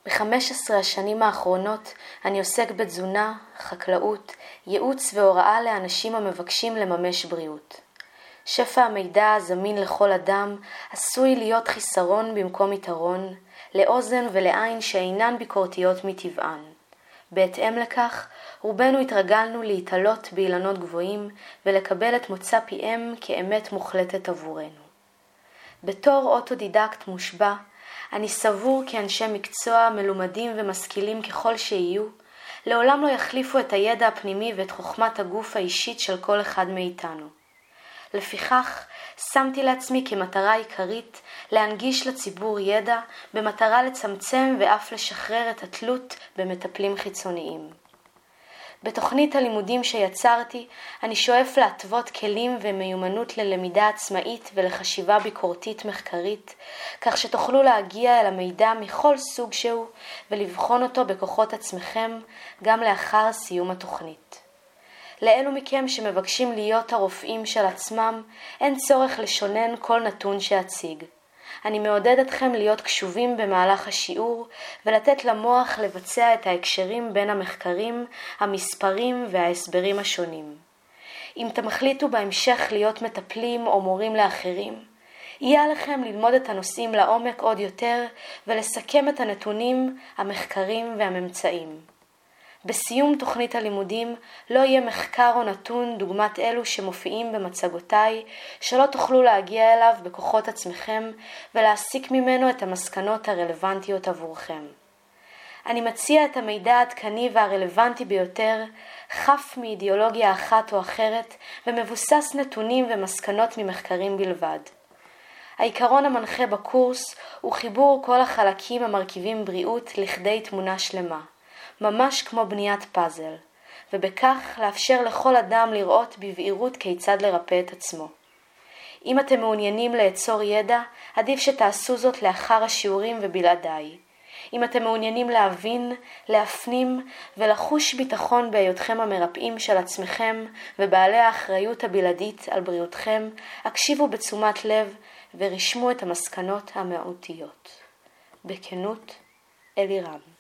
ב-15 השנים האחרונות אני עוסק בתזונה, חקלאות, ייעוץ והוראה לאנשים המבקשים לממש בריאות. שפע המידע הזמין לכל אדם עשוי להיות חיסרון במקום יתרון, לאוזן ולעין שאינן ביקורתיות מטבען. בהתאם לכך, רובנו התרגלנו להתעלות באילנות גבוהים ולקבל את מוצא פיהם כאמת מוחלטת עבורנו. בתור אוטודידקט מושבע, אני סבור כי אנשי מקצוע מלומדים ומשכילים ככל שיהיו, לעולם לא יחליפו את הידע הפנימי ואת חוכמת הגוף האישית של כל אחד מאיתנו. לפיכך, שמתי לעצמי כמטרה עיקרית להנגיש לציבור ידע במטרה לצמצם ואף לשחרר את התלות במטפלים חיצוניים. בתוכנית הלימודים שיצרתי, אני שואף להתוות כלים ומיומנות ללמידה עצמאית ולחשיבה ביקורתית מחקרית, כך שתוכלו להגיע אל המידע מכל סוג שהוא ולבחון אותו בכוחות עצמכם גם לאחר סיום התוכנית. לאלו מכם שמבקשים להיות הרופאים של עצמם, אין צורך לשונן כל נתון שאציג. אני מעודד אתכם להיות קשובים במהלך השיעור ולתת למוח לבצע את ההקשרים בין המחקרים, המספרים וההסברים השונים. אם תחליטו בהמשך להיות מטפלים או מורים לאחרים, יהיה עליכם ללמוד את הנושאים לעומק עוד יותר ולסכם את הנתונים, המחקרים והממצאים. בסיום תוכנית הלימודים לא יהיה מחקר או נתון דוגמת אלו שמופיעים במצגותיי שלא תוכלו להגיע אליו בכוחות עצמכם ולהסיק ממנו את המסקנות הרלוונטיות עבורכם. אני מציע את המידע העדכני והרלוונטי ביותר, חף מאידיאולוגיה אחת או אחרת ומבוסס נתונים ומסקנות ממחקרים בלבד. העיקרון המנחה בקורס הוא חיבור כל החלקים המרכיבים בריאות לכדי תמונה שלמה. ממש כמו בניית פאזל, ובכך לאפשר לכל אדם לראות בבהירות כיצד לרפא את עצמו. אם אתם מעוניינים לאצור ידע, עדיף שתעשו זאת לאחר השיעורים ובלעדיי. אם אתם מעוניינים להבין, להפנים ולחוש ביטחון בהיותכם המרפאים של עצמכם ובעלי האחריות הבלעדית על בריאותכם, הקשיבו בתשומת לב ורשמו את המסקנות המהותיות. בכנות, אלירן.